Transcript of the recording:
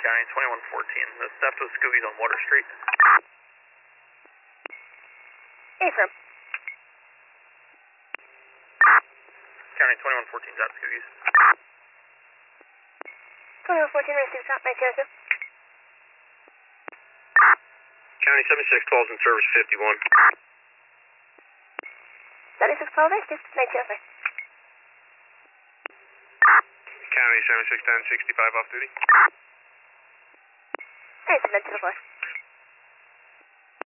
County 2114. The theft was Scoobies on Water Street. Affirm. County 2114 is at Scoobies. 2114, receive stop, 902. County 7612 is in service 51. 7612, active, 902. County 7610, 65 off duty. Alright, 924.